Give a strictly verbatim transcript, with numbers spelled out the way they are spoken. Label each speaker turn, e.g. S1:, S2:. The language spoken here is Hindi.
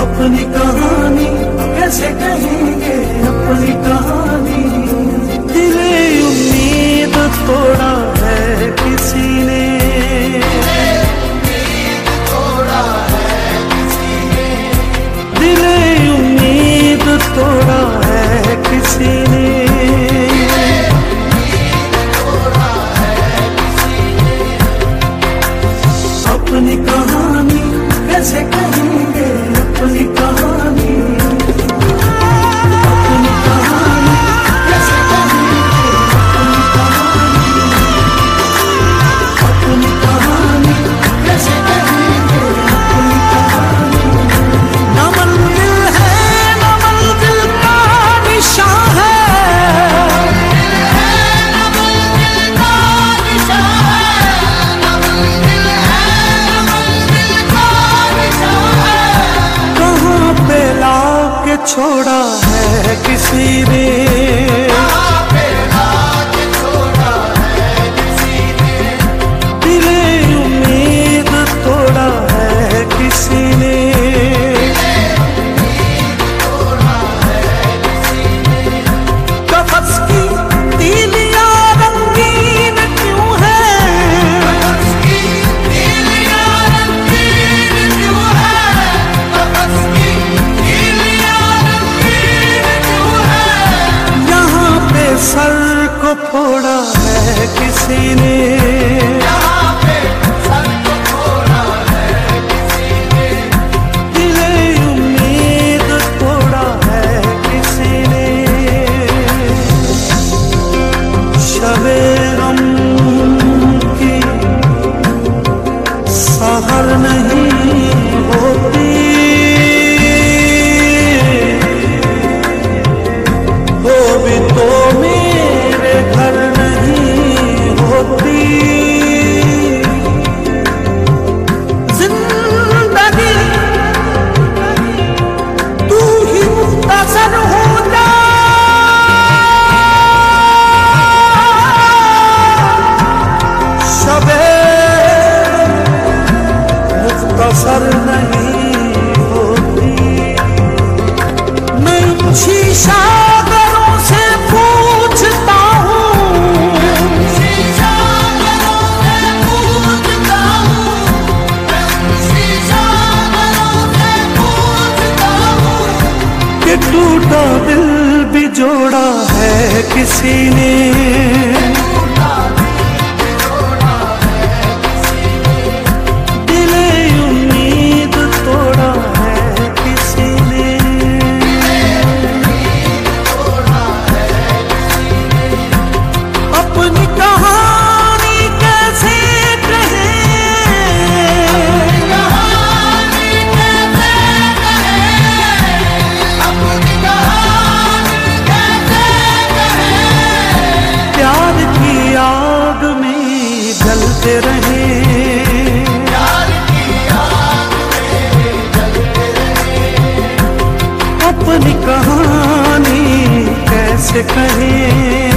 S1: अपनी कहानी कैसे कहेंगे अपनी कहानी। दिले उम्मीद तोड़ा है किसी ने, तोड़ा है किसी ने, दिले उम्मीद तोड़ा है किसी ने, तोड़ा है किसी ने। अपनी कहानी कैसे कहेंगे अपनी कहानी, अपनी कहानी कैसे कहेंगे अपनी कहानी, अपनी कहानी कैसे कहेंगे अपनी कहानी। न मंजिल है न मंजिल का निशान है, न मंजिल का निशान है, न मंजिल है न मंजिल का निशान है। कहाँ पे लाके छोड़ा है किसी ने, कहाँ पे लाके छोड़ा है किसी ने, दिले उम्मीद तोड़ा है किसी ने, तोड़ा है किसी ने। कफस की तीलियां रंगीन क्यों है, कफस की तीलियां रंगीन क्यों है, कफस की तीलियां रंगीन क्यों है। यहाँ पे सर को फोड़ा है किसी ने, यहाँ पे सर को फोड़ा है किसी ने, दिले उम्मीद तोड़ा है किसी ने। शबे गम की सहर नहीं होती, वो भी तो मेरे घर नहीं होती। जिंदगी तू ही मुख्तसर हो जा, शबे मुख्तसर नहीं होती। मैं शीशा घरों से पूछता हूँ, शीशा घरों से पूछता हूँ, शीशा घरों से पूछता हूँ कि टूटा दिल भी जोड़ा है किसी ने, टूटा दिल भी जोड़ा है किसी ने, दिले उम्मीद तोड़ा है किसी ने, तोड़ा है किसी ने। अपनी कहानी कैसे कहें, कहानी कैसे कहें, अपनी कहानी कैसे कहें। प्यार की आग में जलते रहे, प्यार की आग में जलते रहे। अपनी कहानी कैसे कहें,